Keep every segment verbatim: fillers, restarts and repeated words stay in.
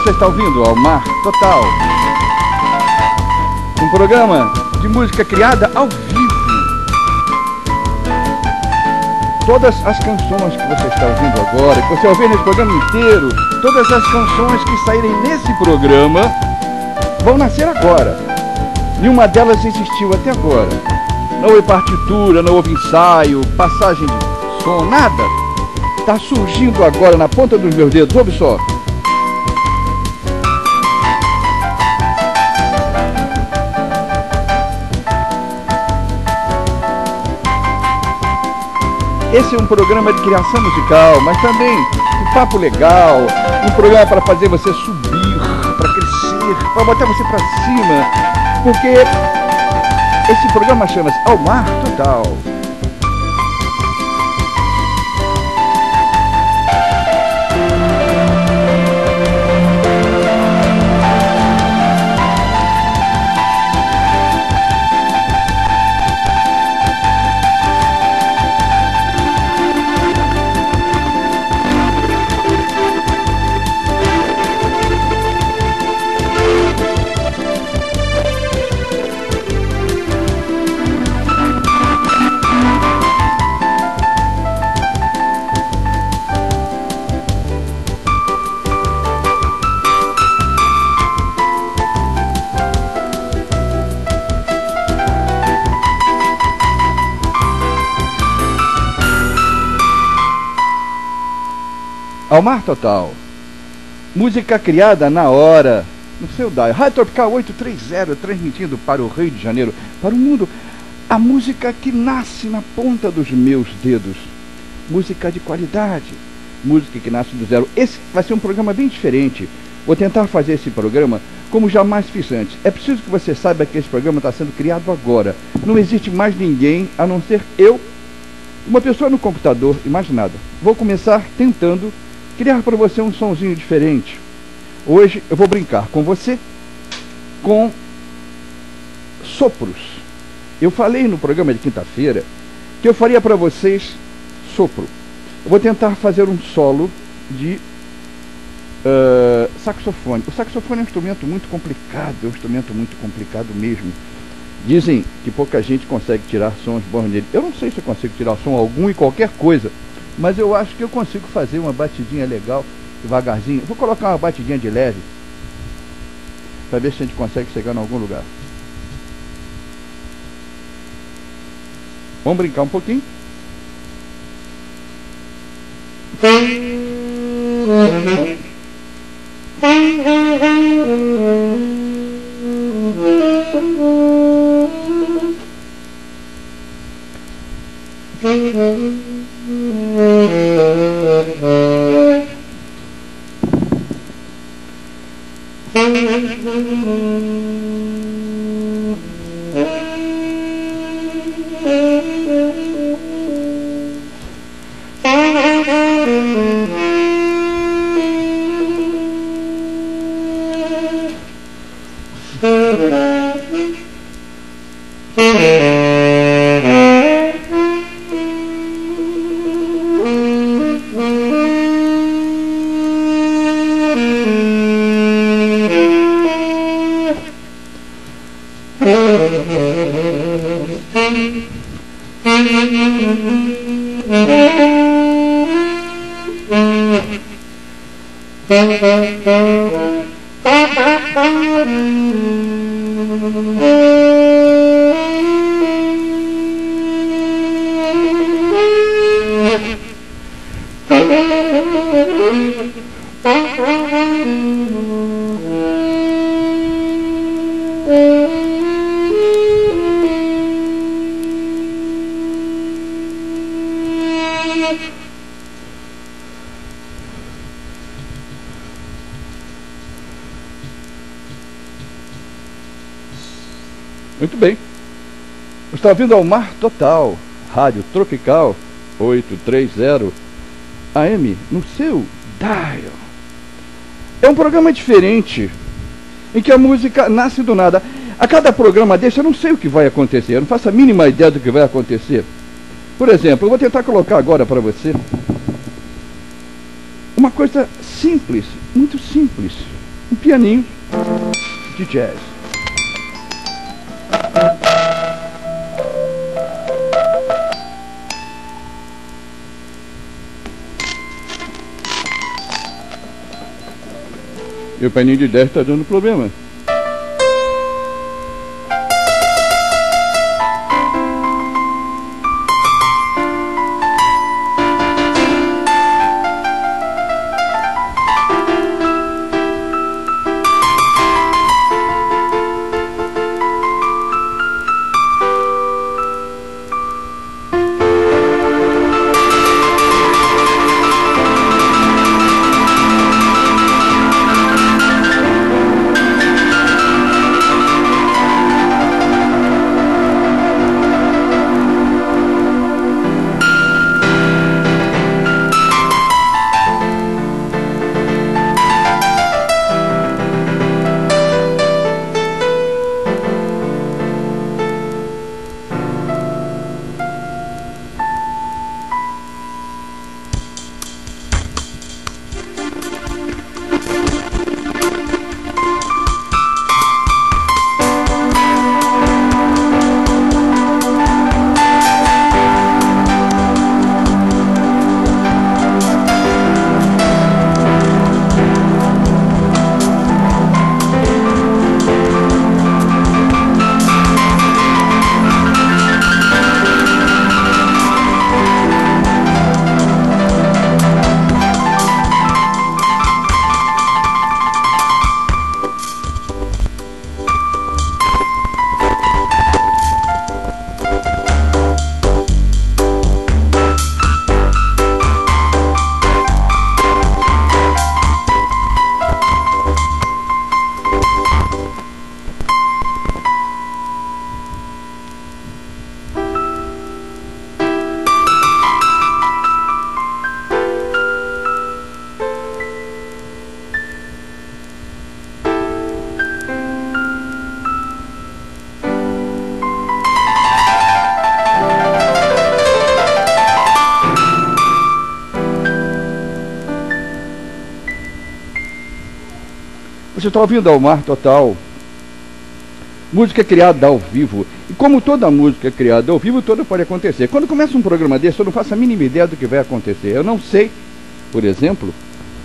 Você está ouvindo ao Mar Total, um programa de música criada ao vivo. Todas as canções que você está ouvindo agora, que você vai ouvir nesse programa inteiro, todas as canções que saírem nesse programa vão nascer agora. Nenhuma delas existiu até agora. Não houve partitura, não houve ensaio, passagem de som, nada. Está surgindo agora na ponta dos meus dedos. Ouve só. Esse é um programa de criação musical, mas também um papo legal, um programa para fazer você subir, para crescer, para botar você para cima, porque esse programa chama-se Ao Mar Total. Ao Mar Total, música criada na hora, no seu dial. Rádio Tropical oitocentos e trinta, transmitindo para o Rio de Janeiro, para o mundo, a música que nasce na ponta dos meus dedos. Música de qualidade, música que nasce do zero. Esse vai ser um programa bem diferente. Vou tentar fazer esse programa como jamais fiz antes. É preciso que você saiba que esse programa está sendo criado agora. Não existe mais ninguém a não ser eu, uma pessoa no computador e mais nada. Vou começar tentando criar para você um sonzinho diferente. Hoje eu vou brincar com você com sopros. Eu falei no programa de quinta-feira que eu faria para vocês sopro. Eu vou tentar fazer um solo de uh, saxofone. O saxofone é um instrumento muito complicado, é um instrumento muito complicado mesmo. Dizem que pouca gente consegue tirar sons bons nele. Eu não sei se eu consigo tirar som algum e qualquer coisa, mas eu acho que eu consigo fazer uma batidinha legal, devagarzinho. Vou colocar uma batidinha de leve, para ver se a gente consegue chegar em algum lugar. Vamos brincar um pouquinho. Muito bem. Você está ouvindo Ao Mar Total, Rádio Tropical oitocentos e trinta A M no seu dial. É um programa diferente, em que a música nasce do nada. A cada programa desse eu não sei o que vai acontecer, eu não faço a mínima ideia do que vai acontecer. Por exemplo, eu vou tentar colocar agora para você uma coisa simples, muito simples. um pianinho de jazz. Meu pianinho de jazz está dando problema. Você está ouvindo Almar Total, música criada ao vivo. E como toda música criada ao vivo, toda pode acontecer. Quando começa um programa desse, eu não faço a mínima ideia do que vai acontecer. Eu não sei, por exemplo,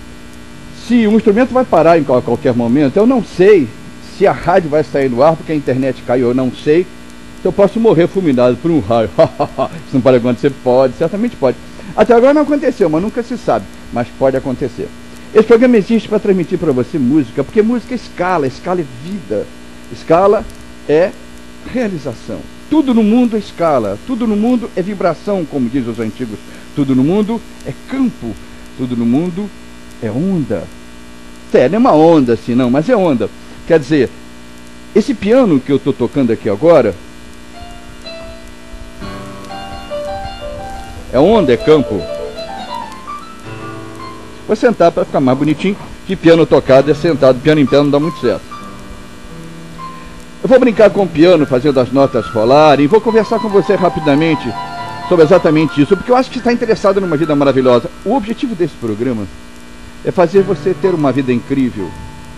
se um instrumento vai parar em qualquer momento. Eu não sei se a rádio vai sair do ar porque a internet caiu. Eu não sei se eu posso morrer fulminado por um raio. Isso não pode acontecer? Pode, certamente pode. Até agora não aconteceu, mas nunca se sabe. Mas pode acontecer. Esse programa existe para transmitir para você música, porque música é escala, escala é vida, escala é realização. Tudo no mundo é escala, tudo no mundo é vibração, como dizem os antigos. Tudo no mundo é campo, tudo no mundo é onda. É, não é uma onda assim não, mas é onda. Quer dizer, esse piano que eu estou tocando aqui agora, é onda, é campo. Vou sentar para ficar mais bonitinho, que piano tocado é sentado, piano em pé não dá muito certo. Eu vou brincar com o piano, fazendo as notas rolarem, e vou conversar com você rapidamente sobre exatamente isso, porque eu acho que você está interessado numa vida maravilhosa. O objetivo desse programa é fazer você ter uma vida incrível.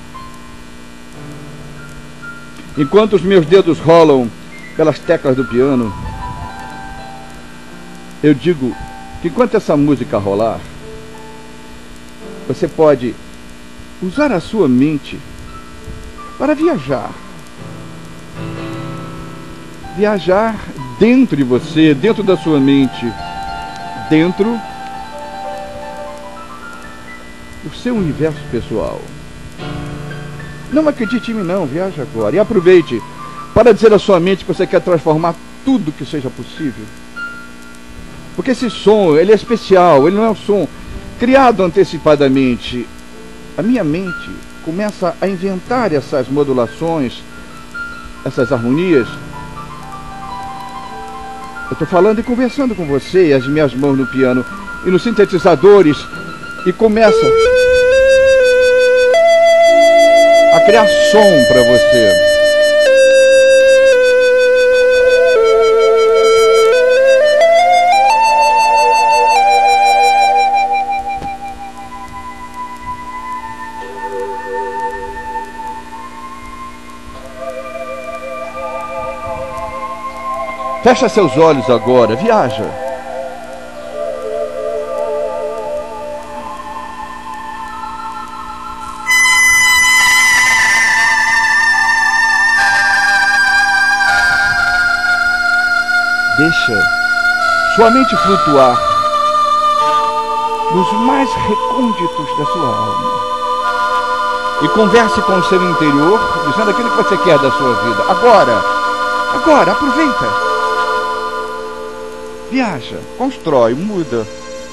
Enquanto os meus dedos rolam pelas teclas do piano, eu digo que enquanto essa música rolar, você pode usar a sua mente para viajar. Viajar dentro de você, dentro da sua mente, dentro do seu universo pessoal. Não acredite em mim não, viaje agora. E aproveite para dizer à sua mente que você quer transformar tudo que seja possível. Porque esse som, ele é especial, ele não é um som criado antecipadamente. A minha mente começa a inventar essas modulações, essas harmonias. Eu estou falando e conversando com você, e as minhas mãos no piano e nos sintetizadores, e começa a criar som para você. Fecha seus olhos agora, viaja. Deixa sua mente flutuar nos mais recônditos da sua alma. E converse com o seu interior, dizendo aquilo que você quer da sua vida. Agora, agora, aproveita. Viaja, constrói, muda.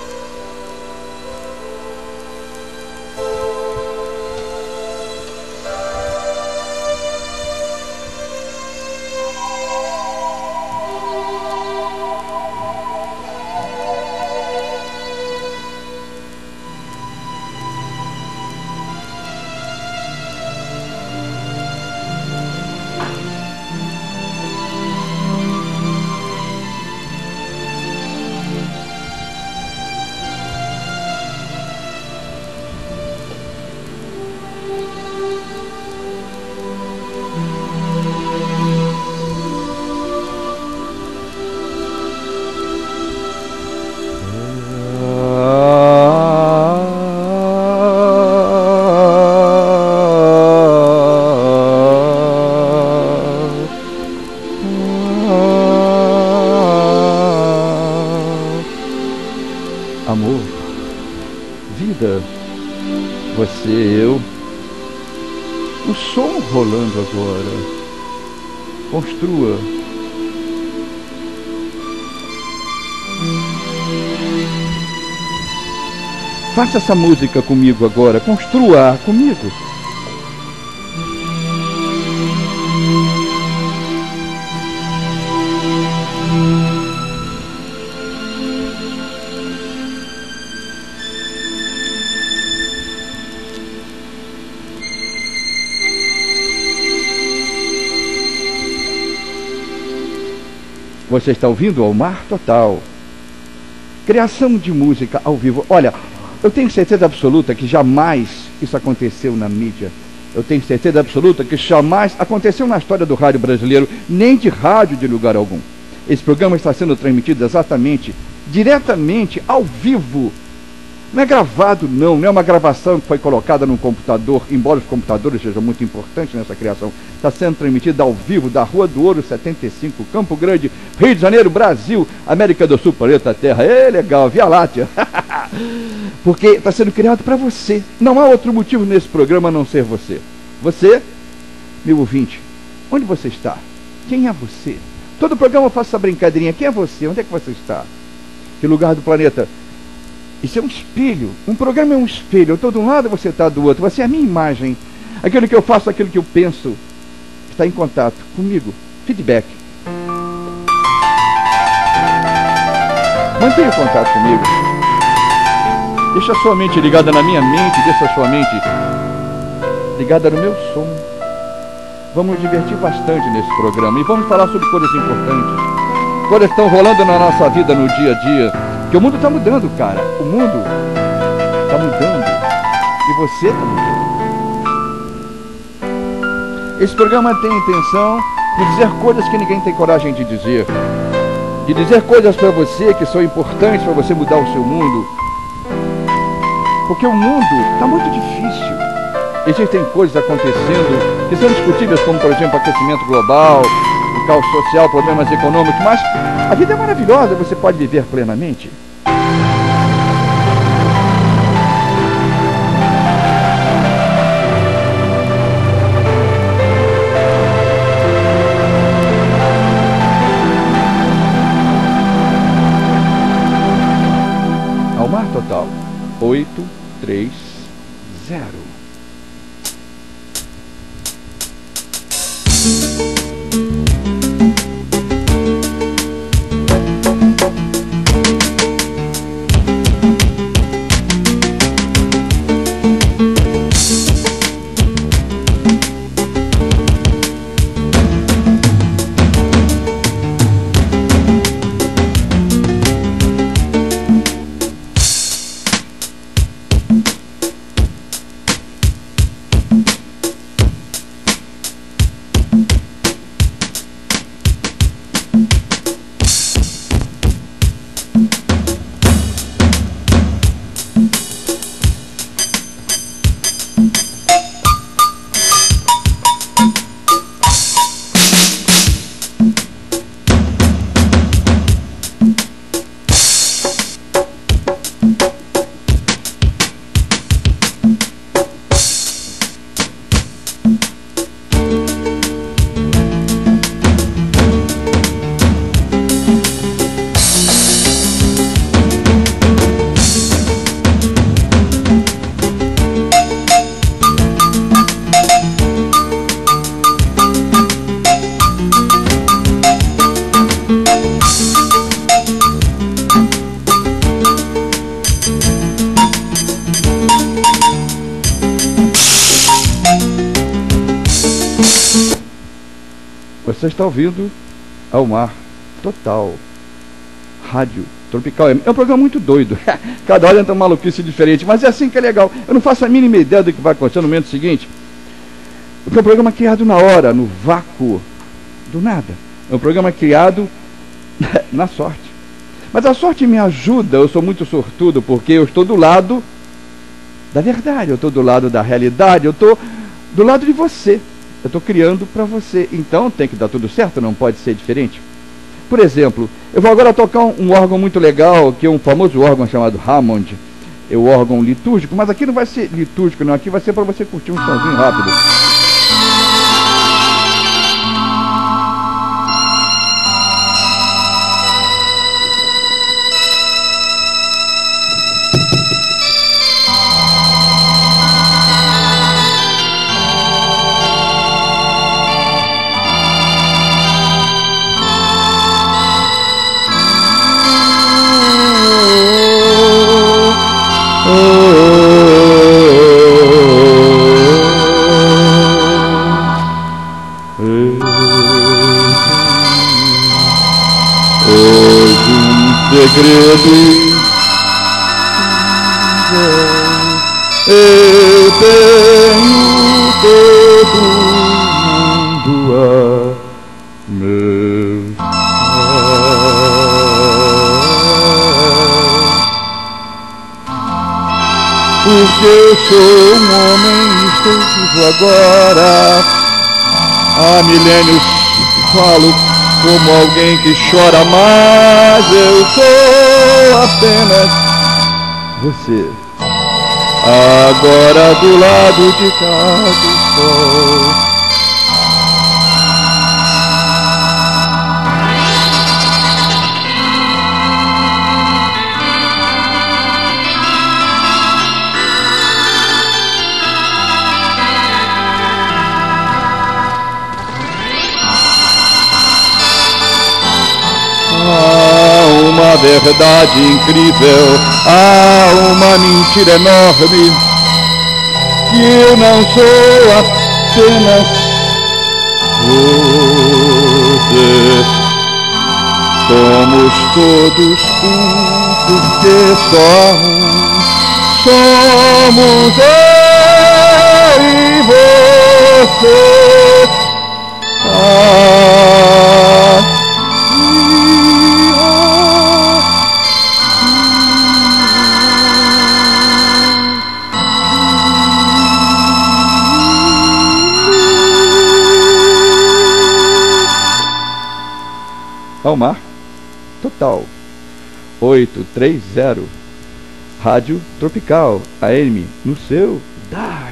Amor, vida, você, eu, o som rolando agora. Construa. Faça essa música comigo agora, construa comigo. Você está ouvindo ao Mar Total. Criação de música ao vivo. Olha, eu tenho certeza absoluta que jamais isso aconteceu na mídia. Eu tenho certeza absoluta que jamais aconteceu na história do rádio brasileiro, nem de rádio de lugar algum. Esse programa está sendo transmitido exatamente, diretamente, ao vivo. Não é gravado, não. Não é uma gravação que foi colocada num computador, embora os computadores sejam muito importantes nessa criação. Está sendo transmitida ao vivo da Rua do Ouro setenta e cinco, Campo Grande, Rio de Janeiro, Brasil, América do Sul, planeta Terra. É legal, Via Láctea. Porque está sendo criado para você. Não há outro motivo nesse programa a não ser você. Você, meu ouvinte, onde você está? Quem é você? Todo programa eu faço essa brincadeirinha. Quem é você? Onde é que você está? Que lugar do planeta? Isso é um espelho. Um programa é um espelho. Eu estou de um lado, você está do outro. Você é a minha imagem. Aquilo que eu faço, aquilo que eu penso, está em contato comigo. Feedback. Mantenha contato comigo. Deixa a sua mente ligada na minha mente. Deixa a sua mente ligada no meu som. Vamos nos divertir bastante nesse programa. E vamos falar sobre coisas importantes. Coisas que estão rolando na nossa vida no dia a dia. Porque o mundo está mudando, cara. O mundo está mudando. E você está mudando. Esse programa tem a intenção de dizer coisas que ninguém tem coragem de dizer. De dizer coisas para você que são importantes para você mudar o seu mundo. Porque o mundo está muito difícil. Existem coisas acontecendo que são discutíveis, como, por exemplo, aquecimento global, o caos social, problemas econômicos, mas a vida é maravilhosa, você pode viver plenamente. Ao Mar Total, oito três zero. Você está ouvindo Ao Mar Total, Rádio Tropical. É um programa muito doido. Cada hora entra uma maluquice diferente, mas é assim que é legal. Eu não faço a mínima ideia do que vai acontecer no momento seguinte. Porque é um programa criado na hora, no vácuo, do nada. É um programa criado na sorte. Mas a sorte me ajuda, eu sou muito sortudo, porque eu estou do lado da verdade, eu estou do lado da realidade, eu estou do lado de você. Eu estou criando para você. Então tem que dar tudo certo, não pode ser diferente. Por exemplo, eu vou agora tocar um, um órgão muito legal, que é um famoso órgão chamado Hammond. É o órgão litúrgico, mas aqui não vai ser litúrgico, não. Aqui vai ser para você curtir um somzinho rápido. Segredo, eu tenho todo mundo a meus pés, porque eu sou um homem, estou vivo agora, há milênios falo como alguém que chora, mas eu sou apenas Você. agora do lado de cá do sol. Há uma verdade incrível, há uma mentira enorme, que eu não sou apenas você. Somos todos um, porque só um. Somos eu e você. Ah, Ao Mar Total, oito três zero, Rádio Tropical, A M, no seu dial.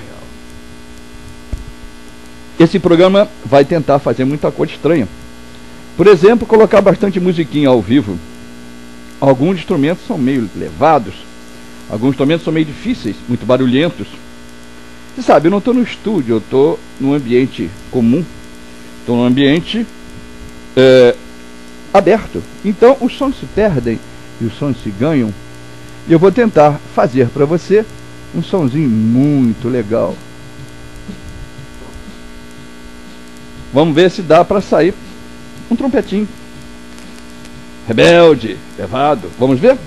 Esse programa vai tentar fazer muita coisa estranha. Por exemplo, colocar bastante musiquinha ao vivo. Alguns instrumentos são meio levados, alguns instrumentos são meio difíceis, muito barulhentos. Você sabe, eu não estou no estúdio, eu estou num ambiente comum, estou num ambiente é, aberto. Então os sons se perdem e os sons se ganham. E eu vou tentar fazer para você um sonzinho muito legal. Vamos ver se dá para sair um trompetinho. Rebelde, levado. Vamos ver?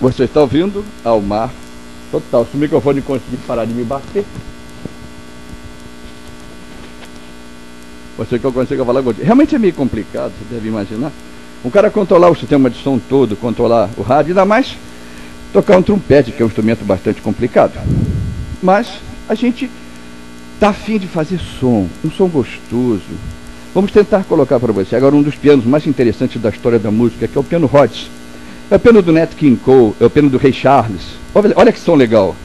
Você está ouvindo ao mar total. Se o microfone conseguir parar de me bater, você que eu consigo falar contigo. Realmente é meio complicado, você deve imaginar. Um cara controlar o sistema de som todo, controlar o rádio, ainda mais tocar um trompete, que é um instrumento bastante complicado. Mas a gente está afim de fazer som, um som gostoso. Vamos tentar colocar para você agora um dos pianos mais interessantes da história da música, que é o piano Rhodes. É o piano do Nat King Cole, é o piano do Ray Charles. Olha, olha que som legal.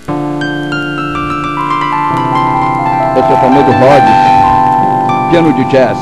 Esse é o famoso Rhodes, piano de jazz.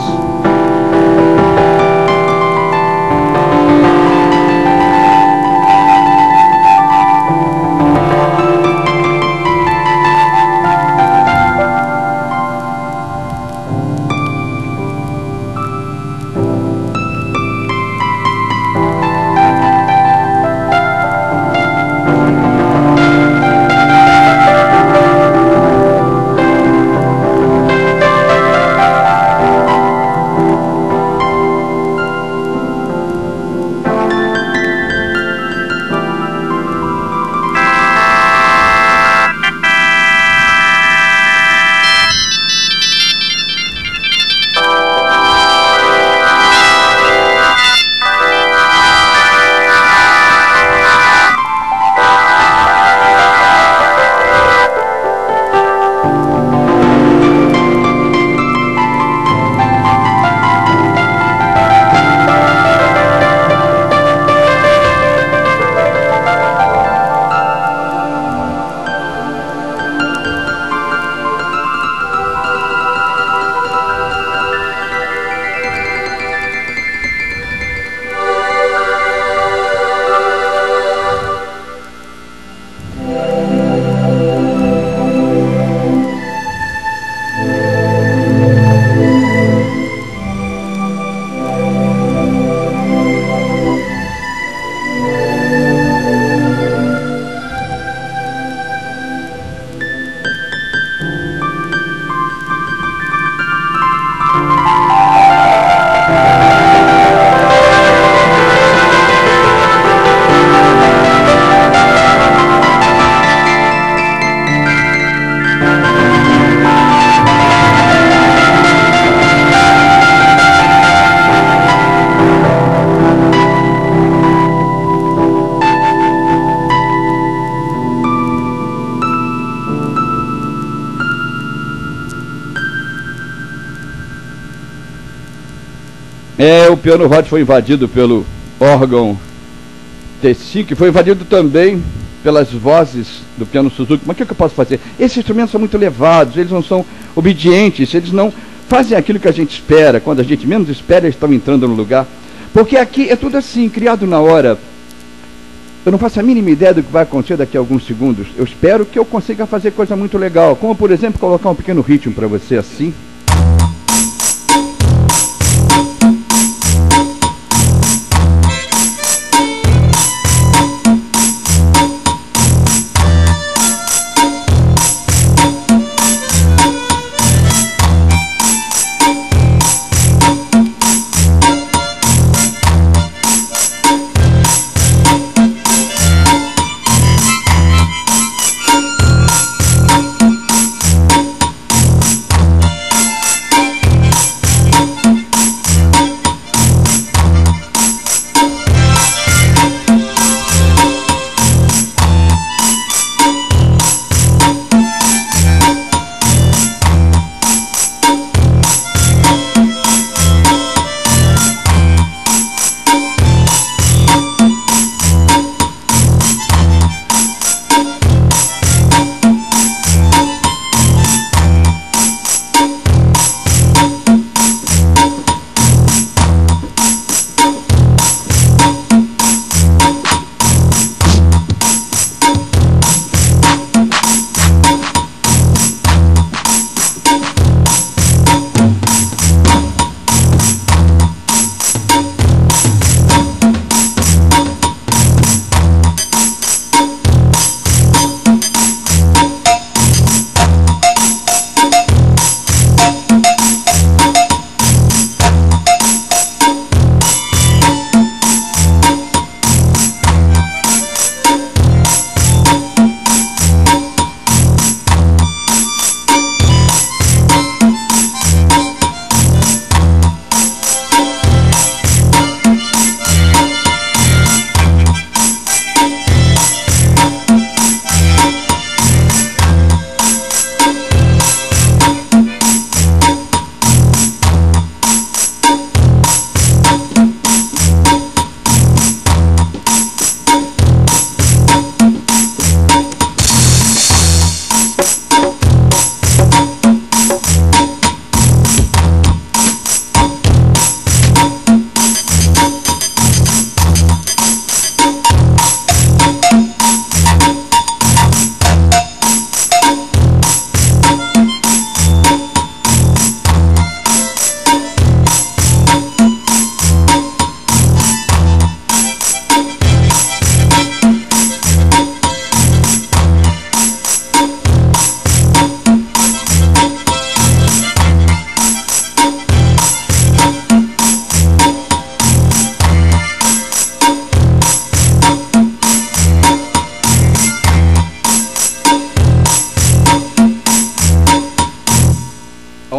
É, o piano Rhodes foi invadido pelo órgão T cinco, que foi invadido também pelas vozes do piano Suzuki. Mas o que, é que eu posso fazer? Esses instrumentos são muito elevados, eles não são obedientes, eles não fazem aquilo que a gente espera. Quando a gente menos espera, eles estão entrando no lugar. Porque aqui é tudo assim, criado na hora. Eu não faço a mínima ideia do que vai acontecer daqui a alguns segundos. Eu espero que eu consiga fazer coisa muito legal, como, por exemplo, colocar um pequeno ritmo para você assim.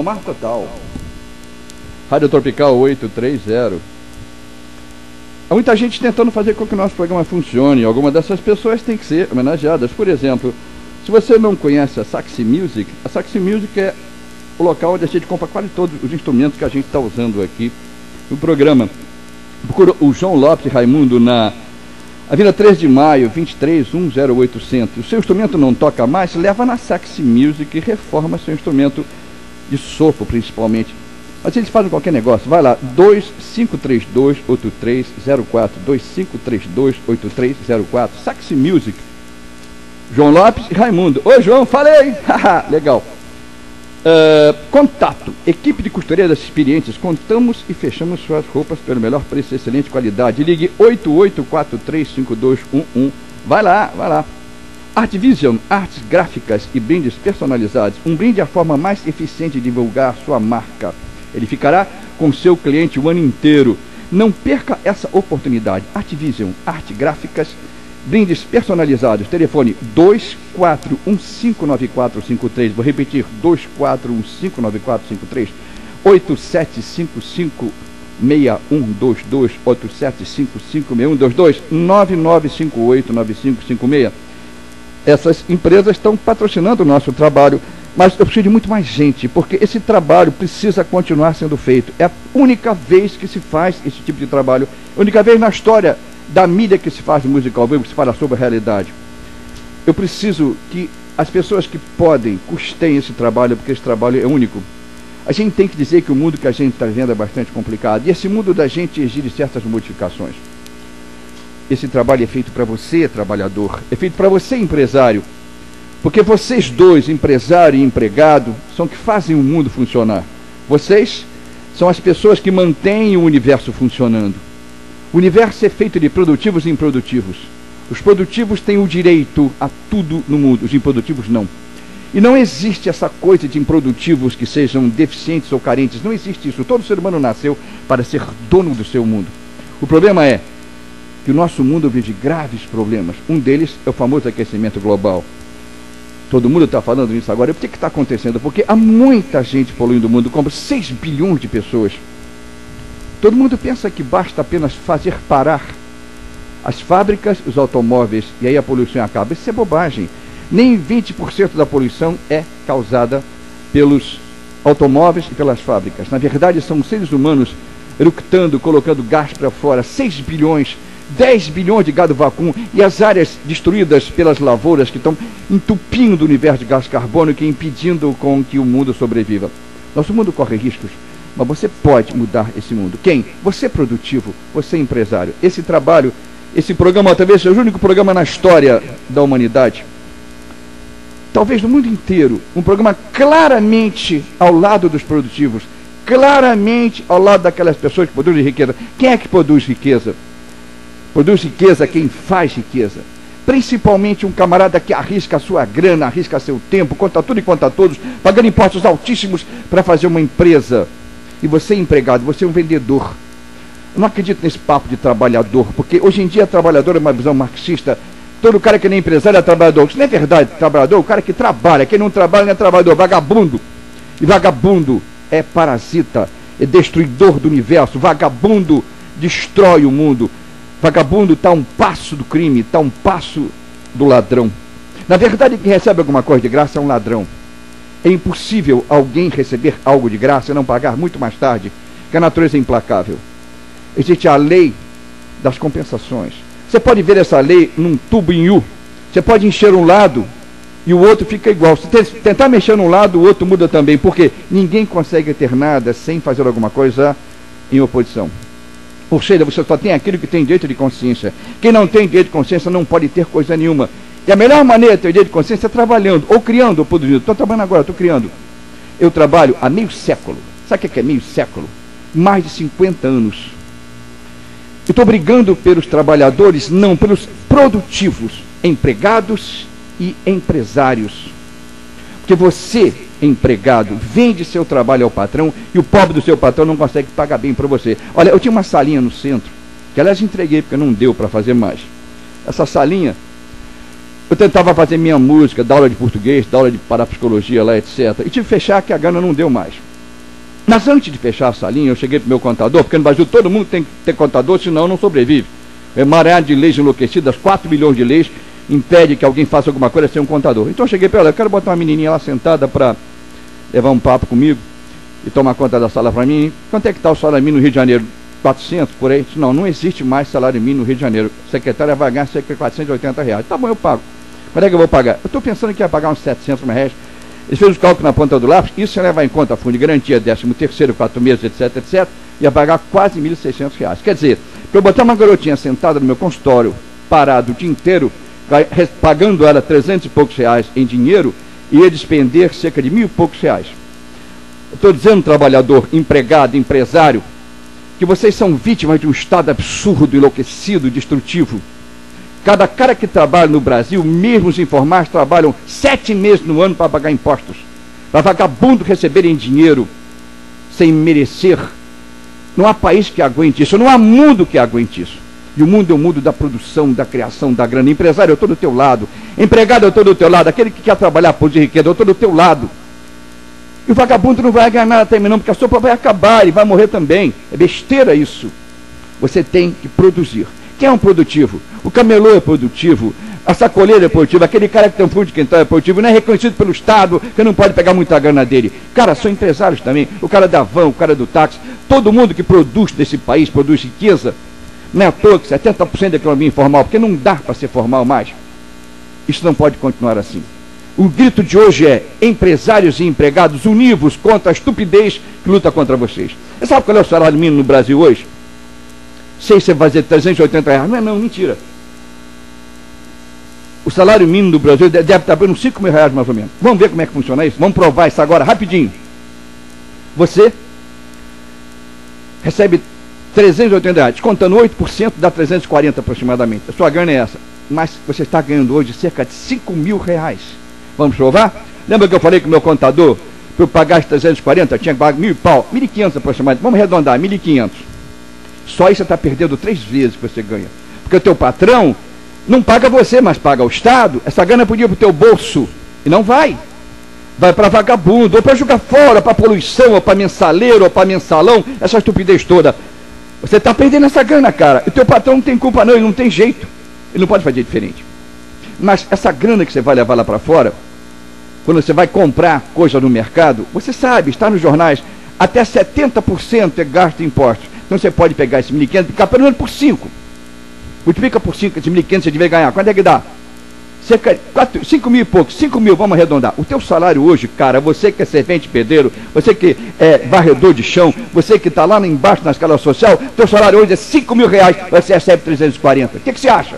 Calma total. Rádio Tropical oitocentos e trinta. Há muita gente tentando fazer com que o nosso programa funcione. Algumas dessas pessoas têm que ser homenageadas. Por exemplo, se você não conhece a Saxy Music, a Saxy Music é o local onde a gente compra quase todos os instrumentos que a gente está usando aqui no programa. Procura o João Lopes Raimundo na Avenida três de Maio, vinte e três, um zero oitocentos. O seu instrumento não toca mais? Leva na Saxy Music e reforma seu instrumento de sopro, principalmente. Mas eles fazem qualquer negócio. Vai lá, dois cinco três dois, oito três zero quatro, dois cinco três dois, oito três zero quatro, Saxy Music. João Lopes e Raimundo. Oi, João, falei! Legal. Uh, contato. Equipe de costureiras experientes. Contamos e fechamos suas roupas pelo melhor preço e excelente qualidade. Ligue oito oito quatro três cinco dois um um. Vai lá, vai lá. Artvision, artes gráficas e brindes personalizados. Um brinde é a forma mais eficiente de divulgar sua marca. Ele ficará com seu cliente o ano inteiro. Não perca essa oportunidade. Artvision, arte gráficas, brindes personalizados. Telefone dois quatro um cinco nove quatro cinco três. Vou repetir, dois quatro um cinco nove quatro cinco três. oito sete cinco cinco seis um dois dois. oito sete cinco cinco seis um dois dois. nove nove cinco oito nove cinco cinco seis. Essas empresas estão patrocinando o nosso trabalho. Mas eu preciso de muito mais gente, porque esse trabalho precisa continuar sendo feito. É a única vez que se faz esse tipo de trabalho, a única vez na história da mídia que se faz música ao vivo, que se fala sobre a realidade. Eu preciso que as pessoas que podem custeiem esse trabalho, porque esse trabalho é único. A gente tem que dizer que o mundo que a gente está vivendo é bastante complicado, e esse mundo da gente exige certas modificações. Esse trabalho é feito para você, trabalhador, é feito para você, empresário. Porque vocês dois, empresário e empregado, são que fazem o mundo funcionar. Vocês são as pessoas que mantêm o universo funcionando. O universo é feito de produtivos e improdutivos. Os produtivos têm o direito a tudo no mundo, os improdutivos não. E não existe essa coisa de improdutivos que sejam deficientes ou carentes. Não existe isso. Todo ser humano nasceu para ser dono do seu mundo. O problema é que o nosso mundo vive graves problemas. Um deles é o famoso aquecimento global. Todo mundo está falando nisso agora. E por que está acontecendo? Porque há muita gente poluindo o mundo, como seis bilhões de pessoas. Todo mundo pensa que basta apenas fazer parar as fábricas, os automóveis, e aí a poluição acaba. Isso é bobagem. Nem vinte por cento da poluição é causada pelos automóveis e pelas fábricas. Na verdade, são seres humanos eructando, colocando gás para fora. seis bilhões, dez bilhões de gado vacuum, e as áreas destruídas pelas lavouras que estão entupindo o universo de gás carbônico e impedindo com que o mundo sobreviva. Nosso mundo corre riscos, mas você pode mudar esse mundo. Quem? Você produtivo, você empresário. Esse trabalho, esse programa talvez seja o único programa na história da humanidade, talvez no mundo inteiro, um programa claramente ao lado dos produtivos, claramente ao lado daquelas pessoas que produzem riqueza. Quem é que produz riqueza? Produz riqueza quem faz riqueza. Principalmente um camarada que arrisca a sua grana, arrisca seu tempo, conta tudo e conta todos, pagando impostos altíssimos para fazer uma empresa. E você é empregado, você é um vendedor. Eu não acredito nesse papo de trabalhador, porque hoje em dia trabalhador é uma visão marxista. Todo cara que nem empresário é trabalhador. Isso não é verdade. Trabalhador é o cara que trabalha. Quem não trabalha não é trabalhador, vagabundo. E vagabundo é parasita, é destruidor do universo. Vagabundo destrói o mundo. Vagabundo está a um passo do crime, está a um passo do ladrão. Na verdade, quem recebe alguma coisa de graça é um ladrão. É impossível alguém receber algo de graça e não pagar muito mais tarde, que a natureza é implacável. Existe a lei das compensações. Você pode ver essa lei num tubo em U. Você pode encher um lado e o outro fica igual. Se tentar mexer num lado, o outro muda também. Porque ninguém consegue ter nada sem fazer alguma coisa em oposição. Ou seja, você só tem aquilo que tem direito de consciência. Quem não tem direito de consciência não pode ter coisa nenhuma. E a melhor maneira de ter direito de consciência é trabalhando, ou criando, ou produzindo. Estou trabalhando agora, estou criando. Eu trabalho há meio século. Sabe o que é meio século? Mais de cinquenta anos. Estou brigando pelos trabalhadores, não, pelos produtivos, empregados e empresários. Porque você, empregado, vende seu trabalho ao patrão e o pobre do seu patrão não consegue pagar bem para você. Olha, eu tinha uma salinha no centro, que aliás entreguei porque não deu para fazer mais. Essa salinha, eu tentava fazer minha música, dar aula de português, dar aula de parapsicologia lá, etcétera. E tive que fechar que a gana não deu mais. Mas antes de fechar a salinha, eu cheguei para o meu contador, porque no Brasil todo mundo tem que ter contador, senão não sobrevive. É maré de leis enlouquecidas, quatro milhões de leis, impede que alguém faça alguma coisa sem um contador. Então eu cheguei para ela, eu quero botar uma menininha lá sentada para levar um papo comigo e tomar conta da sala para mim. Quanto é que está o salário mínimo no Rio de Janeiro? quatrocentos por aí? Não, não existe mais salário mínimo no Rio de Janeiro. A secretária vai ganhar cerca de quatrocentos e oitenta reais. Tá bom, eu pago. Quando é que eu vou pagar? Eu estou pensando que ia pagar uns setecentos reais. Eles fez o cálculo na ponta do lápis, isso ia levar em conta fundo de garantia, décimo terceiro, quatro meses, etc, etc, ia pagar quase mil e seiscentos reais. Quer dizer, para eu botar uma garotinha sentada no meu consultório, parado o dia inteiro, pagando ela trezentos e poucos reais em dinheiro, ia despender cerca de mil e poucos reais. Estou dizendo, trabalhador, empregado, empresário, que vocês são vítimas de um estado absurdo, enlouquecido, destrutivo. Cada cara que trabalha no Brasil, mesmo os informais, trabalham sete meses no ano para pagar impostos, para vagabundo receberem dinheiro sem merecer. Não há país que aguente isso, não há mundo que aguente isso. E o mundo é o mundo da produção, da criação, da grana. Empresário, eu estou do teu lado. Empregado, eu estou do teu lado. Aquele que quer trabalhar por de riqueza, eu estou do teu lado. E o vagabundo não vai ganhar nada também não, porque a sopa vai acabar, ele vai morrer também. É besteira isso. Você tem que produzir. Quem é um produtivo? O camelô é produtivo, a sacoleira é produtiva, aquele cara que tem um fundo de quintal é produtivo, não é reconhecido pelo Estado, que não pode pegar muita grana dele. Cara, são empresários também, o cara da van, o cara do táxi, todo mundo que produz nesse país, produz riqueza. Não é à toa que setenta por cento da economia informal, porque não dá para ser formal mais. Isso não pode continuar assim. O grito de hoje é: empresários e empregados univos contra a estupidez que luta contra vocês. Você sabe qual é o salário mínimo no Brasil hoje? Sei se você vai dizer trezentos e oitenta reais. Não é não, mentira. O salário mínimo do Brasil deve estar por uns cinco mil reais mais ou menos. Vamos ver como é que funciona isso? Vamos provar isso agora, rapidinho. Você recebe trezentos e oitenta reais, descontando oito por cento, dá trezentos e quarenta aproximadamente. A sua grana é essa. Mas você está ganhando hoje cerca de cinco mil reais. Vamos provar? Lembra que eu falei com o meu contador, para eu pagar os trezentos e quarenta, tinha que pagar mil e pau, mil e quinhentos aproximadamente. Vamos arredondar, mil e quinhentos. Só isso você está perdendo três vezes que você ganha. Porque o teu patrão não paga você, mas paga o Estado. Essa grana podia ir para o teu bolso. E não vai. Vai para vagabundo, ou para jogar fora, para poluição, ou para mensaleiro, ou para mensalão, essa estupidez toda. Você está perdendo essa grana, cara. E o teu patrão não tem culpa não, ele não tem jeito. Ele não pode fazer diferente. Mas essa grana que você vai levar lá para fora, quando você vai comprar coisa no mercado, você sabe, está nos jornais, até setenta por cento é gasto em impostos. Então você pode pegar esse mil e quinhentos e ficar pelo menos por cinco. Multiplica por cinco, esse mil e quinhentos você deve ganhar. Quanto é que dá? Cerca de cinco mil e pouco, cinco mil, vamos arredondar. O teu salário hoje, cara, você que é servente pedreiro, você que é varredor de chão, você que está lá embaixo na escala social, teu salário hoje é cinco mil reais, você recebe trezentos e quarenta. O que, que você acha?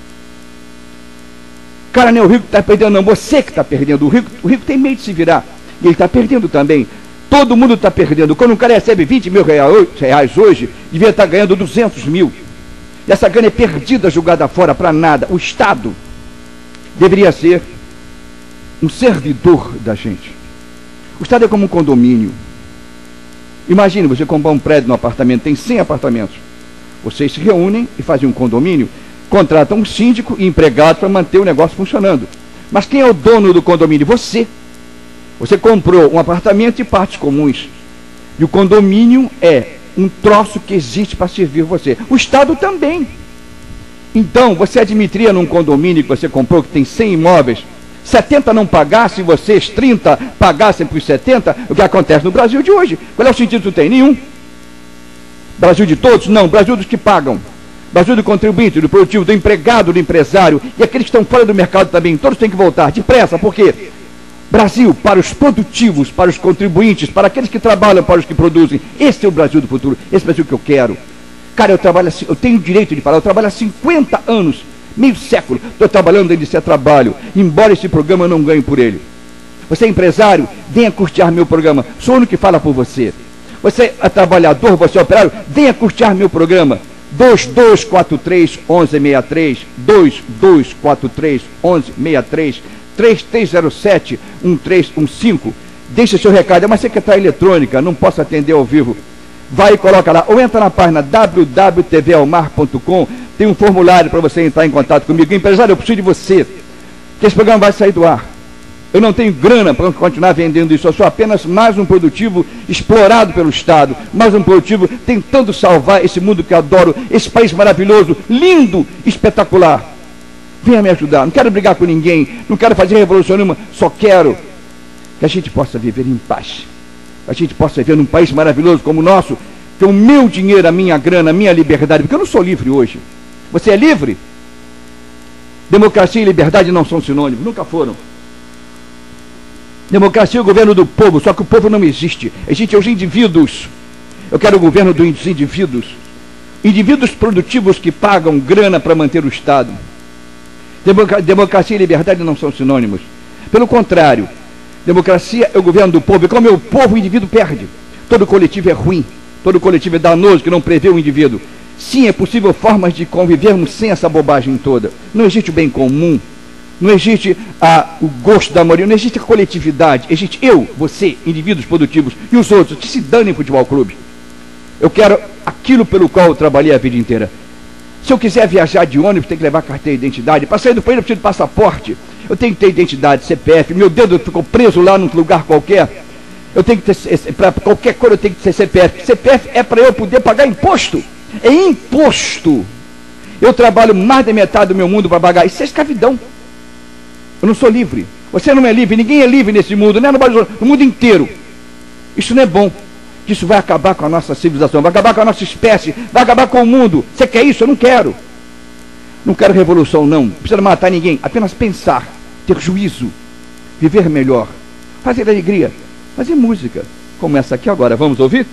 Cara, nem o rico está perdendo, não, você que está perdendo. O rico, o rico tem medo de se virar, e ele está perdendo também. Todo mundo está perdendo. Quando um cara recebe vinte mil reais hoje, devia estar ganhando duzentos mil. E essa grana é perdida, jogada fora para nada. O Estado deveria ser um servidor da gente. O Estado é como um condomínio. Imagine você comprar um prédio no apartamento, tem cem apartamentos. Vocês se reúnem e fazem um condomínio, contratam um síndico e empregado para manter o negócio funcionando. Mas quem é o dono do condomínio? Você. Você comprou um apartamento e partes comuns. E o condomínio é um troço que existe para servir você. O Estado também. Então, você admitiria num condomínio que você comprou, que tem cem imóveis, setenta não pagassem, vocês trinta pagassem por setenta, o que acontece no Brasil de hoje? Qual é o sentido que tu tem? Nenhum. Brasil de todos? Não. Brasil dos que pagam. Brasil do contribuinte, do produtivo, do empregado, do empresário, e aqueles que estão fora do mercado também, todos têm que voltar, depressa, por quê? Brasil para os produtivos, para os contribuintes, para aqueles que trabalham, para os que produzem. Esse é o Brasil do futuro, esse é o Brasil que eu quero. Cara, eu trabalho assim, eu tenho o direito de falar, eu trabalho há cinquenta anos, meio século, estou trabalhando dentro desse trabalho, embora esse programa eu não ganhe por ele. Você é empresário, venha custear meu programa, sou o único que fala por você. Você é trabalhador, você é operário, venha custear meu programa. dois dois quatro três, um um seis três, dois dois quatro três, um um seis três, três três zero sete, um três um cinco. Deixa seu recado, é uma secretária eletrônica, não posso atender ao vivo. Vai e coloca lá, ou entra na página w w w ponto t v almar ponto com, tem um formulário para você entrar em contato comigo. Empresário, eu preciso de você, que esse programa vai sair do ar. Eu não tenho grana para continuar vendendo isso. Eu sou apenas mais um produtivo explorado pelo Estado. Mais um produtivo tentando salvar esse mundo que eu adoro. Esse país maravilhoso, lindo, espetacular. Venha me ajudar. Não quero brigar com ninguém. Não quero fazer revolução nenhuma. Só quero que a gente possa viver em paz. Que a gente possa viver num país maravilhoso como o nosso. Que o meu dinheiro, a minha grana, a minha liberdade. Porque eu não sou livre hoje. Você é livre? Democracia e liberdade não são sinônimos. Nunca foram. Democracia é o governo do povo, só que o povo não existe. Existem os indivíduos. Eu quero o governo dos indivíduos. Indivíduos produtivos que pagam grana para manter o Estado. Democ- democracia e liberdade não são sinônimos. Pelo contrário, democracia é o governo do povo. E como é o povo, o indivíduo perde. Todo coletivo é ruim. Todo coletivo é danoso, que não prevê o indivíduo. Sim, é possível formas de convivermos sem essa bobagem toda. Não existe o bem comum. Não existe a, o gosto da maioria, não existe a coletividade. Existe eu, você, indivíduos produtivos, e os outros, que se danem em futebol clube. Eu quero aquilo pelo qual eu trabalhei a vida inteira. Se eu quiser viajar de ônibus, tem que levar carteira de identidade. Para sair do país, eu preciso de passaporte. Eu tenho que ter identidade, C P F. Meu dedo ficou preso lá num lugar qualquer. Eu tenho que ter, para qualquer coisa eu tenho que ter C P F. C P F é para eu poder pagar imposto. É imposto. Eu trabalho mais da metade do meu mundo para pagar. Isso é escravidão. Eu não sou livre. Você não é livre. Ninguém é livre nesse mundo. Não é no, no mundo inteiro. Isso não é bom. Isso vai acabar com a nossa civilização. Vai acabar com a nossa espécie. Vai acabar com o mundo. Você quer isso? Eu não quero. Não quero revolução, não. Não precisa matar ninguém. Apenas pensar. Ter juízo. Viver melhor. Fazer alegria. Fazer música. Como essa aqui agora. Vamos ouvir?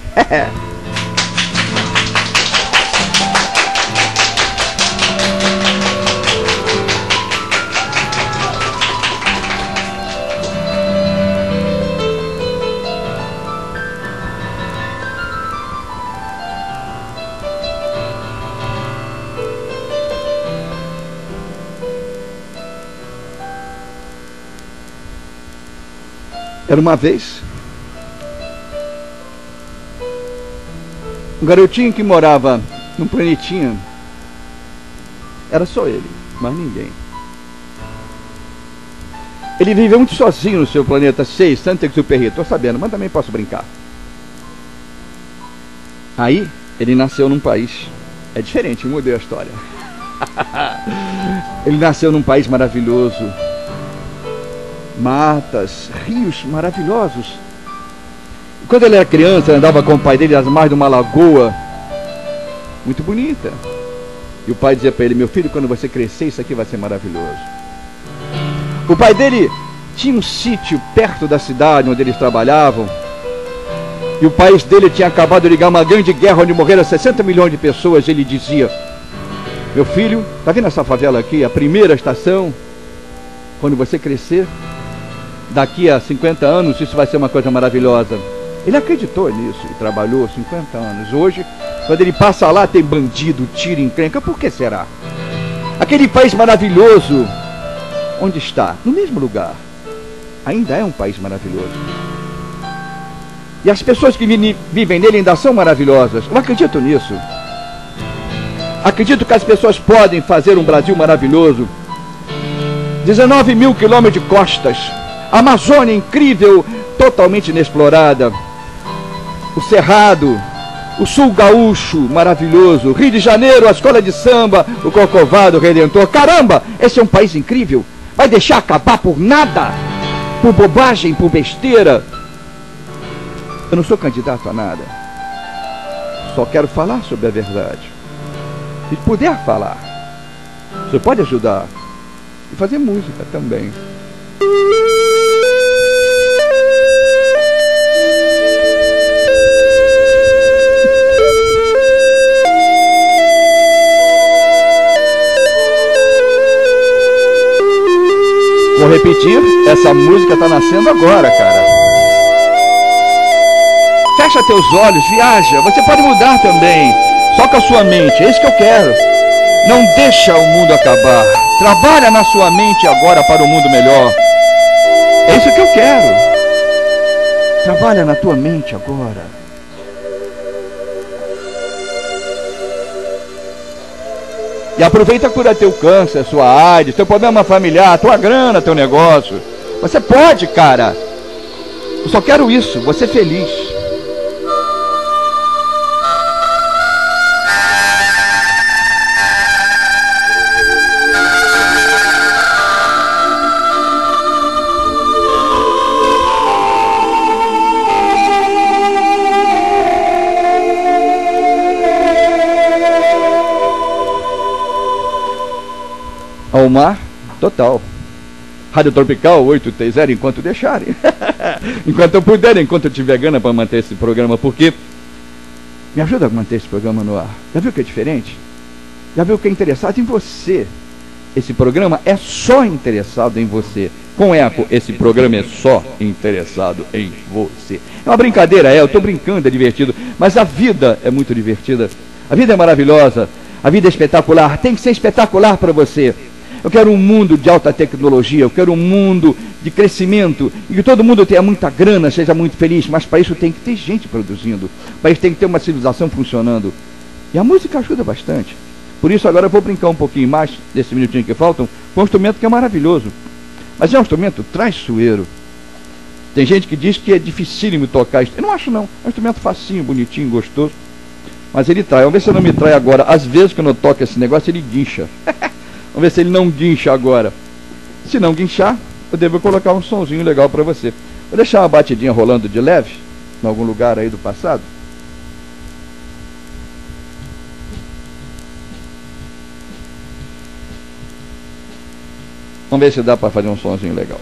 Era uma vez um garotinho que morava num planetinha. Era só ele, mais ninguém. Ele viveu muito sozinho no seu planeta seis, Saint-Exupéry. Estou sabendo, mas também posso brincar. Aí, ele nasceu num país. É diferente, mudei a história. Ele nasceu num país maravilhoso. Matas, rios maravilhosos. E quando ele era criança, ele andava com o pai dele às margens de uma lagoa muito bonita. E o pai dizia para ele: meu filho, quando você crescer, isso aqui vai ser maravilhoso. O pai dele tinha um sítio perto da cidade onde eles trabalhavam. E o país dele tinha acabado de ligar uma grande guerra onde morreram sessenta milhões de pessoas. Ele dizia: meu filho, tá vendo essa favela aqui? A primeira estação. Quando você crescer, daqui a cinquenta anos, isso vai ser uma coisa maravilhosa. Ele acreditou nisso e trabalhou cinquenta anos. Hoje, quando ele passa lá, tem bandido, tiro, encrenca. Por que será? Aquele país maravilhoso, onde está? No mesmo lugar. Ainda é um país maravilhoso. E as pessoas que vivem nele ainda são maravilhosas. Eu acredito nisso. Acredito que as pessoas podem fazer um Brasil maravilhoso. dezenove mil quilômetros de costas. Amazônia incrível, totalmente inexplorada. O Cerrado, o Sul Gaúcho, maravilhoso. Rio de Janeiro, a escola de samba, o Corcovado, o Redentor. Caramba, esse é um país incrível. Vai deixar acabar por nada? Por bobagem, por besteira? Eu não sou candidato a nada. Só quero falar sobre a verdade. Se puder falar, você pode ajudar. E fazer música também. Vou repetir, essa música está nascendo agora, cara. Fecha teus olhos, viaja. Você pode mudar também. Só com a sua mente, é isso que eu quero. Não deixa o mundo acabar. Trabalha na sua mente agora para um mundo melhor. É isso que eu quero. Trabalha na tua mente agora. E aproveita a cura teu câncer, sua AIDS, teu problema familiar, tua grana, teu negócio. Você pode, cara. Eu só quero isso, você feliz. Ao mar, total. Rádio Tropical oito três zero, enquanto deixarem. Enquanto eu puder, enquanto eu tiver gana para manter esse programa, porque me ajuda a manter esse programa no ar. Já viu que é diferente? Já viu que é interessado em você? Esse programa é só interessado em você. Com Eco, esse programa é só interessado em você. É uma brincadeira, é, eu estou brincando, é divertido, mas a vida é muito divertida. A vida é maravilhosa, a vida é espetacular, tem que ser espetacular para você. Eu quero um mundo de alta tecnologia, eu quero um mundo de crescimento, e que todo mundo tenha muita grana, seja muito feliz, mas para isso tem que ter gente produzindo, para isso tem que ter uma civilização funcionando. E a música ajuda bastante. Por isso agora eu vou brincar um pouquinho mais, desse minutinho que faltam, com um instrumento que é maravilhoso. Mas é um instrumento traiçoeiro. Tem gente que diz que é dificílimo tocar isso. Eu não acho não, é um instrumento facinho, bonitinho, gostoso. Mas ele trai, vamos ver se ele não me trai agora. Às vezes quando eu toco esse negócio ele guincha. Vamos ver se ele não guincha agora. Se não guinchar, eu devo colocar um sonzinho legal para você. Vou deixar uma batidinha rolando de leve, em algum lugar aí do passado. Vamos ver se dá para fazer um sonzinho legal.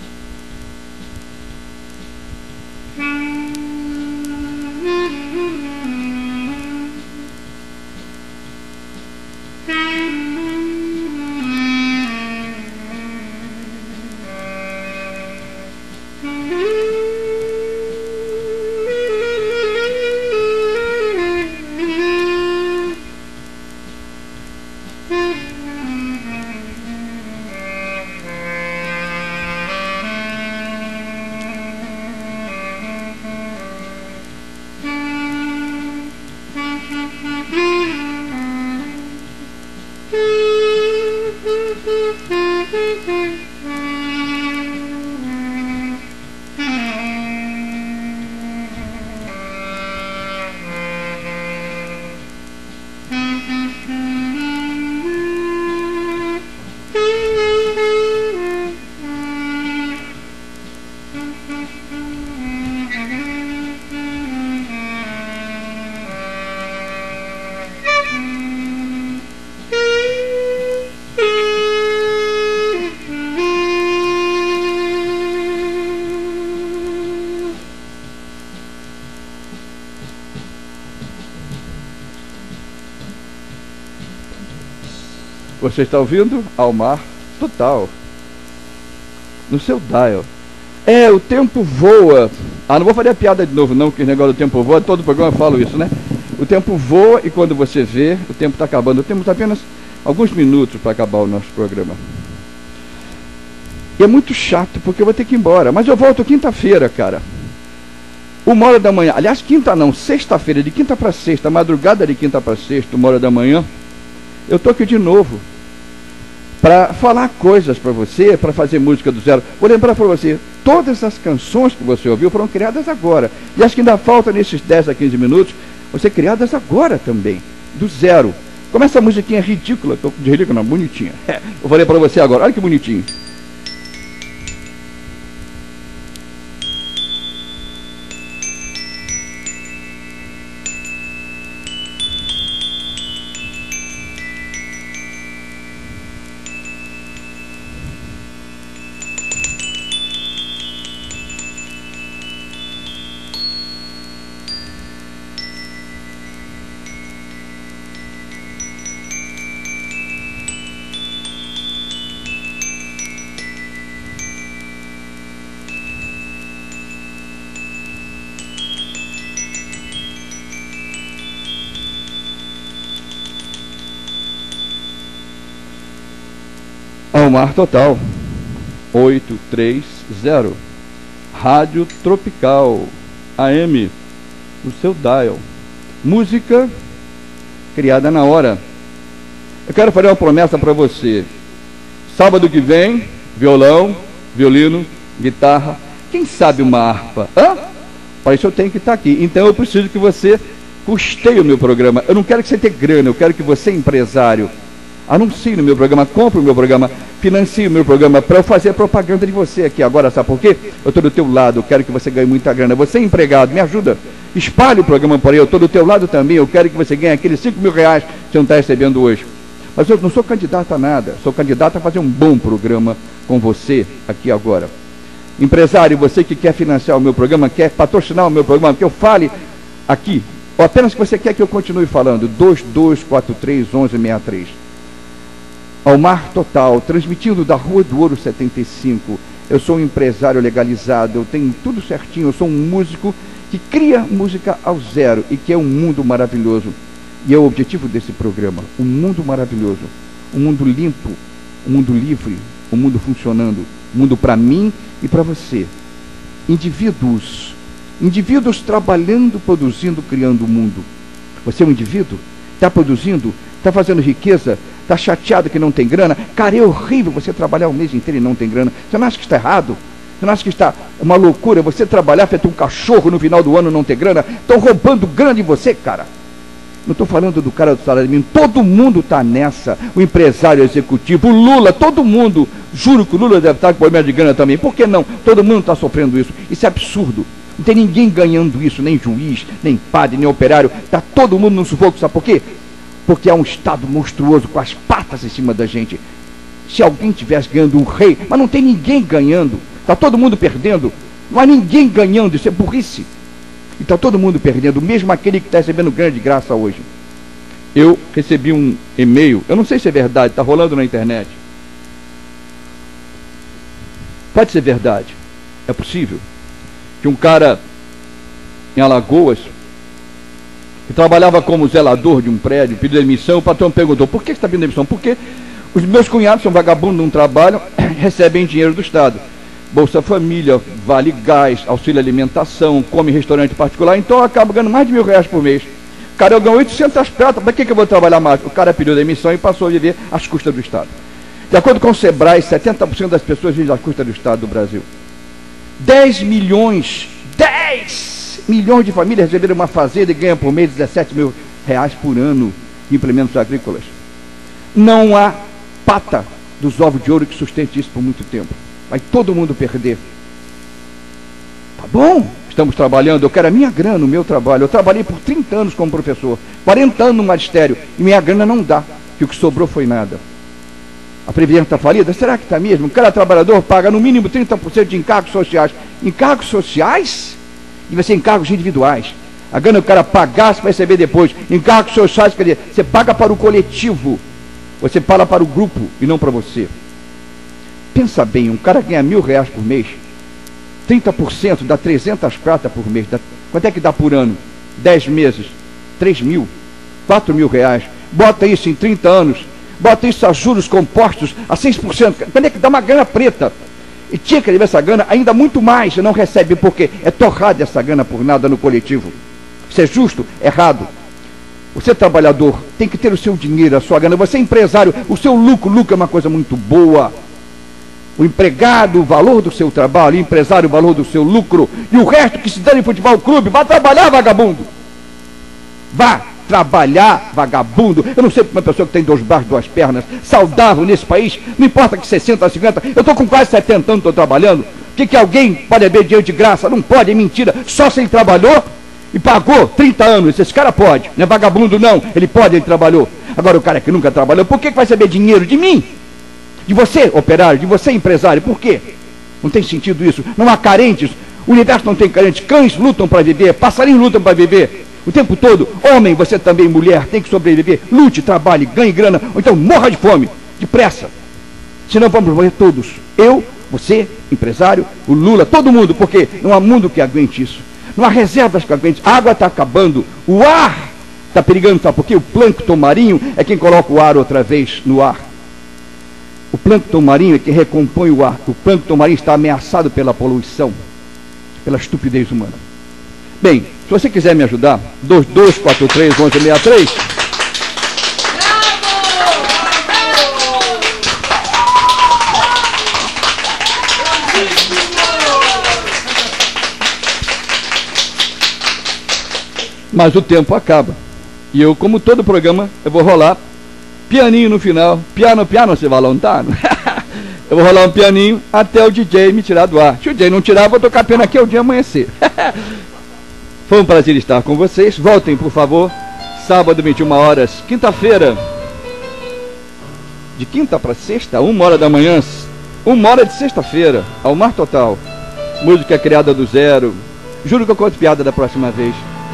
Você está ouvindo Ao Mar Total, no seu dial. É, o tempo voa. Ah, não vou fazer a piada de novo não, que o negócio do tempo voa, todo programa eu falo isso, né? O tempo voa e quando você vê, o tempo está acabando. Temos apenas alguns minutos para acabar o nosso programa. E é muito chato, porque eu vou ter que ir embora. Mas eu volto quinta-feira, cara. Uma hora da manhã. Aliás, quinta não, sexta-feira, de quinta para sexta, madrugada de quinta para sexta, uma hora da manhã. Eu estou aqui de novo para falar coisas para você, para fazer música do zero. Vou lembrar para você, todas as canções que você ouviu foram criadas agora. E as que ainda faltam nesses dez a quinze minutos, vão ser criadas agora também, do zero. Como essa musiquinha ridícula, tô de ridícula não, bonitinha. É, eu falei para você agora, olha que bonitinho. Ao Mar Total oito três zero, Rádio Tropical A M, no seu dial. Música criada na hora. Eu quero fazer uma promessa para você. Sábado que vem, violão, violino, guitarra, quem sabe uma harpa? Hã? Para isso eu tenho que estar aqui. Então eu preciso que você custeie o meu programa. Eu não quero que você tenha grana, eu quero que você, empresário, anuncie no meu programa, compre o meu programa, financie o meu programa para eu fazer propaganda de você aqui agora. Sabe por quê? Eu estou do teu lado, eu quero que você ganhe muita grana. Você é empregado, me ajuda. Espalhe o programa por aí, eu estou do teu lado também. Eu quero que você ganhe aqueles cinco mil reais que você não está recebendo hoje. Mas eu não sou candidato a nada, sou candidato a fazer um bom programa com você aqui agora. Empresário, você que quer financiar o meu programa, quer patrocinar o meu programa, que eu fale aqui, ou apenas que você quer que eu continue falando, dois dois quatro três, um um seis três. Ao Mar Total, transmitindo da Rua do Ouro setenta e cinco. Eu sou um empresário legalizado, eu tenho tudo certinho, eu sou um músico que cria música ao zero e que é um mundo maravilhoso. E é o objetivo desse programa, um mundo maravilhoso, um mundo limpo, um mundo livre, um mundo funcionando, um mundo para mim e para você. Indivíduos, indivíduos trabalhando, produzindo, criando o mundo. Você é um indivíduo? Está produzindo? Está fazendo riqueza? Está chateado que não tem grana? Cara, é horrível você trabalhar o mês inteiro e não tem grana. Você não acha que está errado? Você não acha que está uma loucura você trabalhar feito um cachorro no final do ano e não ter grana? Estão roubando grana de você, cara. Não estou falando do cara do salário mínimo, todo mundo está nessa, o empresário executivo, o Lula, todo mundo, juro que o Lula deve estar com problema de grana também, por que não? Todo mundo está sofrendo isso, isso é absurdo, não tem ninguém ganhando isso, nem juiz, nem padre, nem operário, está todo mundo no sufoco, sabe por quê? Porque há um Estado monstruoso com as patas em cima da gente. Se alguém estivesse ganhando um rei, mas não tem ninguém ganhando, está todo mundo perdendo, não há ninguém ganhando, isso é burrice. E está todo mundo perdendo, mesmo aquele que está recebendo grande graça hoje. Eu recebi um e-mail, eu não sei se é verdade, está rolando na internet. Pode ser verdade, é possível. Que um cara em Alagoas, que trabalhava como zelador de um prédio, pediu demissão, o patrão perguntou, por que você está pedindo demissão? Porque os meus cunhados são vagabundos, não trabalham, recebem dinheiro do Estado. Bolsa Família, Vale Gás, auxílio alimentação, come em restaurante particular, então eu acabo ganhando mais de mil reais por mês. Cara, eu ganho oitocentas pratas, para que, que eu vou trabalhar mais? O cara pediu demissão e passou a viver às custas do Estado. De acordo com o Sebrae, setenta por cento das pessoas vivem às custas do Estado do Brasil. dez milhões, dez milhões de famílias receberam uma fazenda e ganham por mês dezessete mil reais por ano em implementos agrícolas. Não há pata dos ovos de ouro que sustente isso por muito tempo. Vai todo mundo perder. Tá bom, estamos trabalhando, eu quero a minha grana, o meu trabalho. Eu trabalhei por trinta anos como professor, quarenta anos no magistério, e minha grana não dá, que o que sobrou foi nada. A Previdência está falida? Será que está mesmo? Cada trabalhador paga no mínimo trinta por cento de encargos sociais. Encargos sociais? Devia ser encargos individuais. A grana o cara pagasse para receber depois. Encargos sociais, quer dizer, você paga para o coletivo, você paga para o grupo e não para você. Pensa bem, um cara ganha mil reais por mês, trinta por cento dá trezentas pratas por mês. Dá, quanto é que dá por ano? dez meses, três mil, quatro mil reais. Bota isso em trinta anos, bota isso a juros compostos a seis por cento. Quando é que dá uma grana preta? E tinha que receber essa grana ainda muito mais, você não recebe, porque é torrada essa grana por nada no coletivo. Isso é justo? Errado. Você, trabalhador, tem que ter o seu dinheiro, a sua grana. Você, empresário, o seu lucro, lucro é uma coisa muito boa. O empregado, o valor do seu trabalho, o empresário, o valor do seu lucro, e o resto que se dá em futebol clube, vá trabalhar, vagabundo. Vá trabalhar, vagabundo. Eu não sei para uma pessoa que tem dois braços, duas pernas, saudável nesse país, não importa que sessenta, cinquenta, eu estou com quase setenta anos, estou trabalhando. O que, que alguém pode beber dinheiro de graça? Não pode, é mentira. Só se ele trabalhou e pagou trinta anos, esse cara pode. Não é vagabundo não, ele pode, ele trabalhou. Agora o cara que nunca trabalhou, por que, que vai receber dinheiro de mim? De você, operário, de você, empresário, por quê? Não tem sentido isso. Não há carentes, o universo não tem carentes, cães lutam para viver, passarinhos lutam para viver, o tempo todo. Homem, você também, mulher, tem que sobreviver, lute, trabalhe, ganhe grana, ou então morra de fome, depressa. Senão vamos morrer todos. Eu, você, empresário, o Lula, todo mundo, porque não há mundo que aguente isso. Não há reservas que aguente, a água está acabando, o ar está perigando, sabe por quê? O plâncton marinho é quem coloca o ar outra vez no ar. O plâncton marinho é que recompõe o ar. O plâncton marinho está ameaçado pela poluição, pela estupidez humana. Bem, se você quiser me ajudar, dois dois quatro três, um um seis três. Bravo! Mas o tempo acaba. E eu, como todo programa, eu vou rolar pianinho no final. Piano, piano, você vai lontano. Eu vou rolar um pianinho até o D J me tirar do ar. Se o D J não tirar, eu vou tocar piano aqui ao dia amanhecer. Foi um prazer estar com vocês. Voltem, por favor. Sábado, vinte e uma horas. Quinta-feira. De quinta para sexta, uma hora da manhã. Uma hora de sexta-feira. Ao Mar Total. Música criada do zero. Juro que eu conto piada da próxima vez.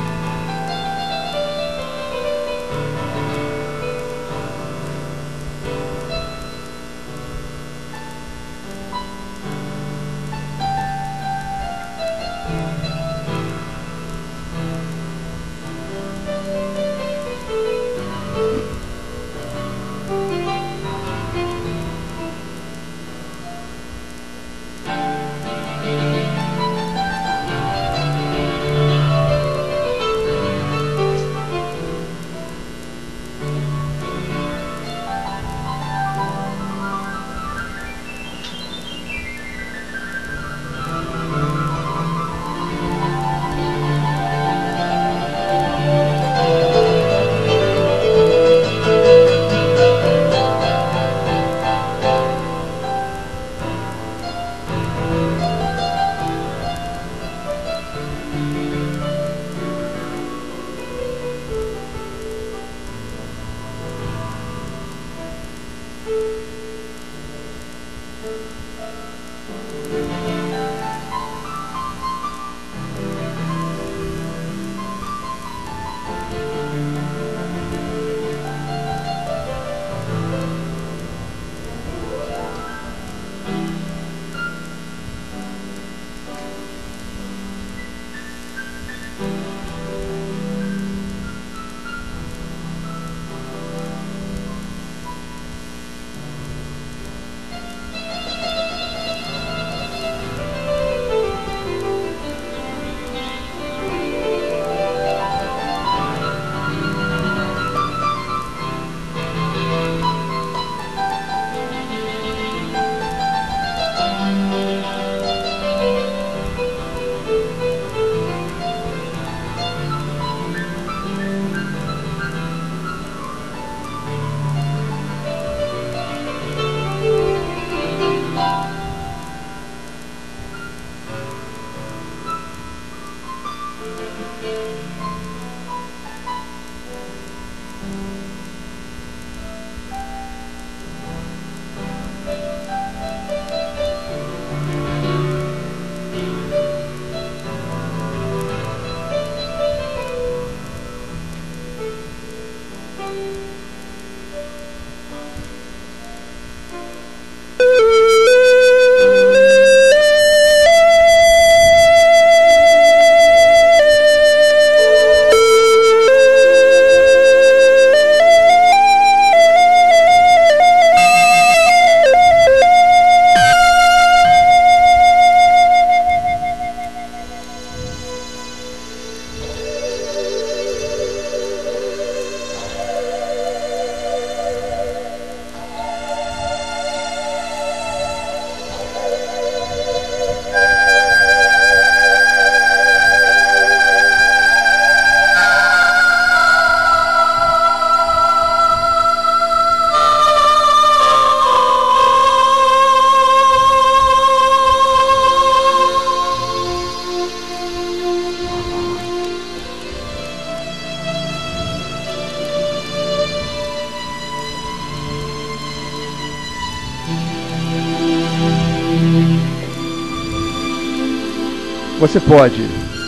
Você pode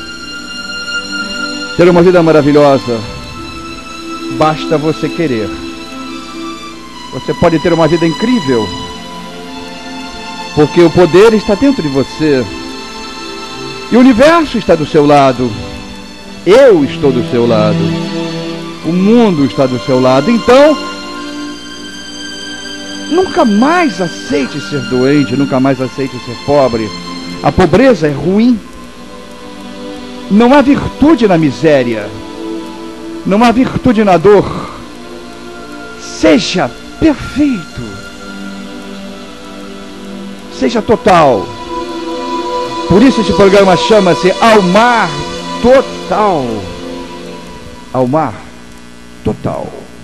ter uma vida maravilhosa, basta você querer. Você pode ter uma vida incrível, porque o poder está dentro de você. E o universo está do seu lado. Eu estou do seu lado. O mundo está do seu lado. Então, nunca mais aceite ser doente, nunca mais aceite ser pobre. A pobreza é ruim. Não há virtude na miséria. Não há virtude na dor. Seja perfeito. Seja total. Por isso esse programa chama-se Ao Mar Total. ao mar total.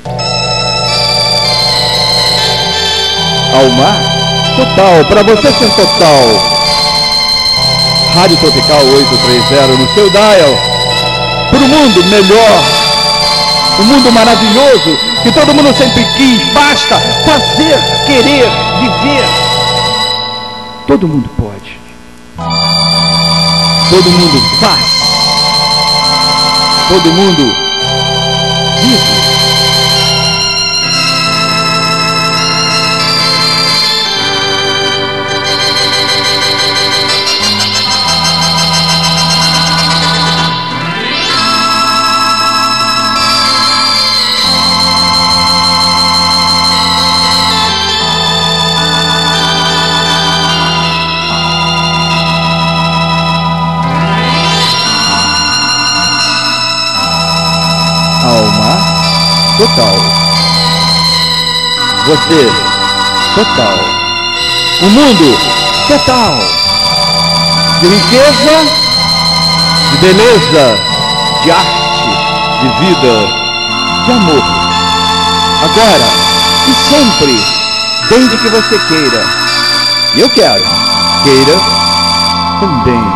Ao mar total, para você ser total. Rádio Tropical oitocentos e trinta no seu dial. Para o mundo melhor, um mundo maravilhoso que todo mundo sempre quis. Basta fazer, querer, viver. Todo mundo pode. Todo mundo faz. Todo mundo vive. Alma total. Você total. O mundo total. De riqueza, de beleza, de arte, de vida, de amor. Agora e sempre, desde que você queira. E eu quero. Queira também.